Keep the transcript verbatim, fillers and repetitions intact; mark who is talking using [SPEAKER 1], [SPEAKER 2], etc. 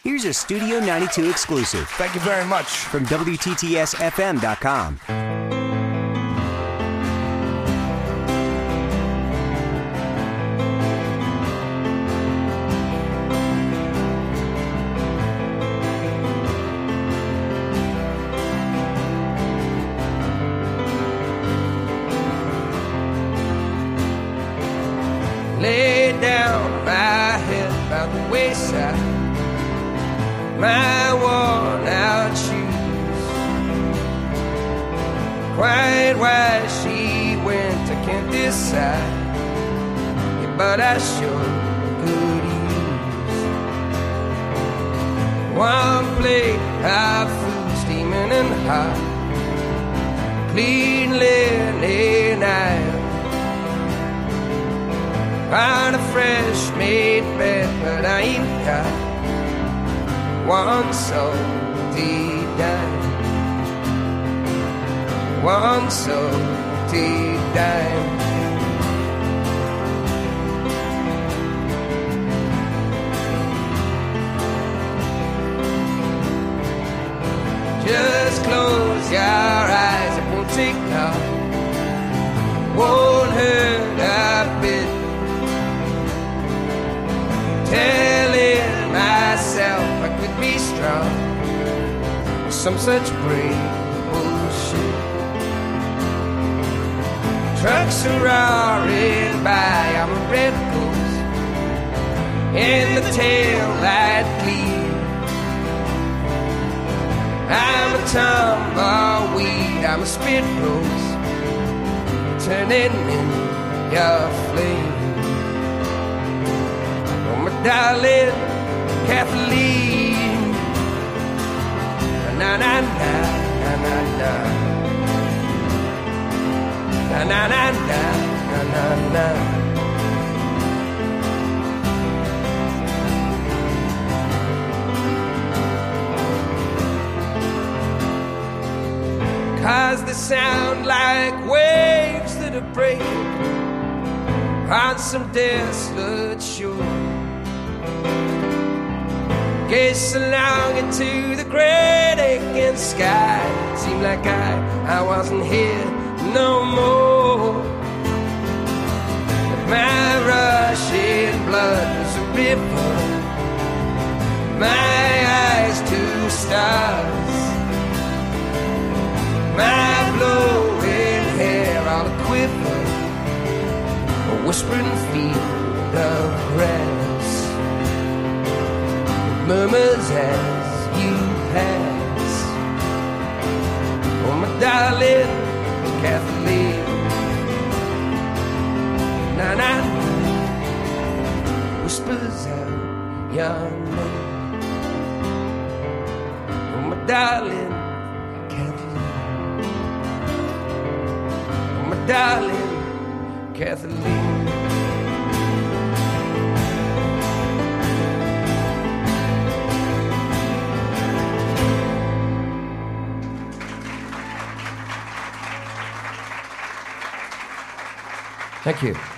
[SPEAKER 1] Here's a Studio ninety-two exclusive.
[SPEAKER 2] Thank you very much.
[SPEAKER 1] From W T T S F M dot com.
[SPEAKER 3] Lay down my head by the wayside, my worn out shoes. Quite why she went, I can't decide. Yeah, but I sure could use one plate of food, steaming and hot, clean linen iron on a fresh made bed, but I ain't got one salty dime, one salty dime. Just close your eyes, it won't take long, won't hurt a bit. Telling myself I could be strong, some such brave bullshit. Trucks are roaring by, I'm a red ghost in the tail light clear. I'm a tumbleweed, I'm a spit rose, turning in your flame. Darling Kathleen, na na na na na na, na na na na na na na. Cause they sound like waves that are breaking on some desolate shore. Gaze along into the great aching sky. Seemed like I, I wasn't here no more. But my rushing blood was a river, my eyes two stars, my blowing hair all a quiver, a whispering field of grass murmurs as you pass. Oh, my darling Kathleen, na na na, whispers out your name. Oh, my darling Kathleen, oh, my darling Kathleen. Thank you.